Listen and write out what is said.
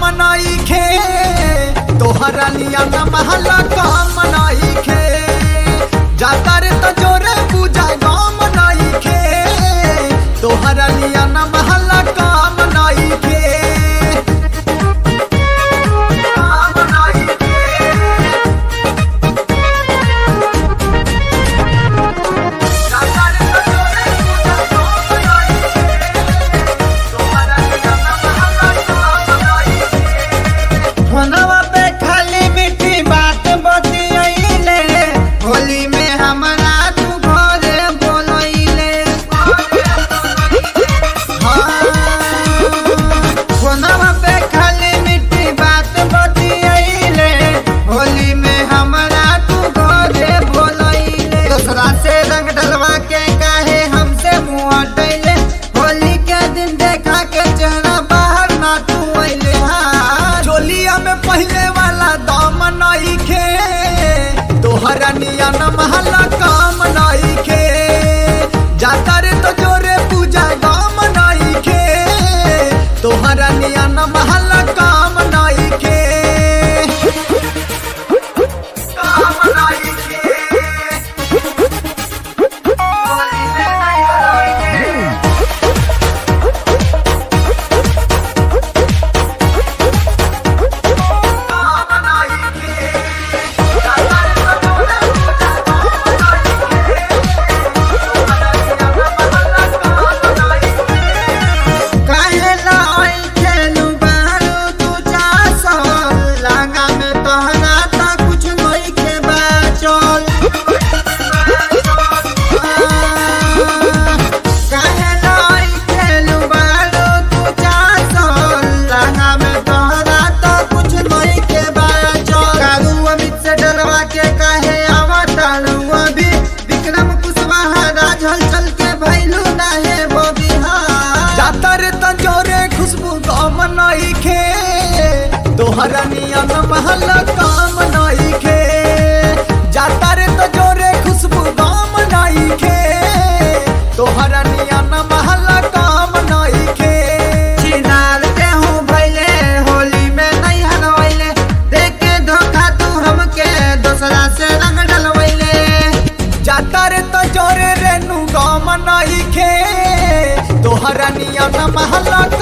नइखे तोहरा लिया न महला काम नइखे जाता रे त जोरे पूजा गाम नइखे तोहरा लिया न महला काम नइखे काम नइखे जाता रे त जोरे पूजा गाम नइखे तोहरा लिया न महला काम नइखे फोनवा पे खाली मीठी बात बतियैले होली में हमरा तू घरे बोलैले फोनवा पे खाली मीठी बात बतियैले होली में हमरा तू घरे बोलैले दूसरा से रंग डलवा के काहे हमसे मुंह हटैले होली के दिन देखा के चेहरा बाहर ना तू अइले चोलिया में पहले वाला दाम नइखे तोहरा निया न महला काम नइखे जाता रे तो जोरे पूजा गाम नइखे तोहरा निया न महला काम नइखे काम नइखे होली में नइखे काहे ला ओइ खेलू बारू तू चासो लहंगा में तोहरा ता कुछ नहीं के बाचल काहे ला ओइ खेलू बारू तू चासो लहंगा में तोहरा ता कुछ नहीं के बाचल कारू अमित से डरवा के काहे आवतारू अभी विक्रम कुशवाहा राज हलचल के भइलू नाहे वो बिहार जाता रे त जोरे खुशबू गाम नइखे तोहरा निया न महला काम नइखे जाता रे त जोरे खुशबू गाम नइखे तोहरा निया न महला काम नइखे चिनार के हूँ भैले होली में नहीं हलवैले देख के धोखा तू हमके दूसरा से रंग डलवैले जाता रे त जोरे रेनू गाम नइखे तोहरा निया न महला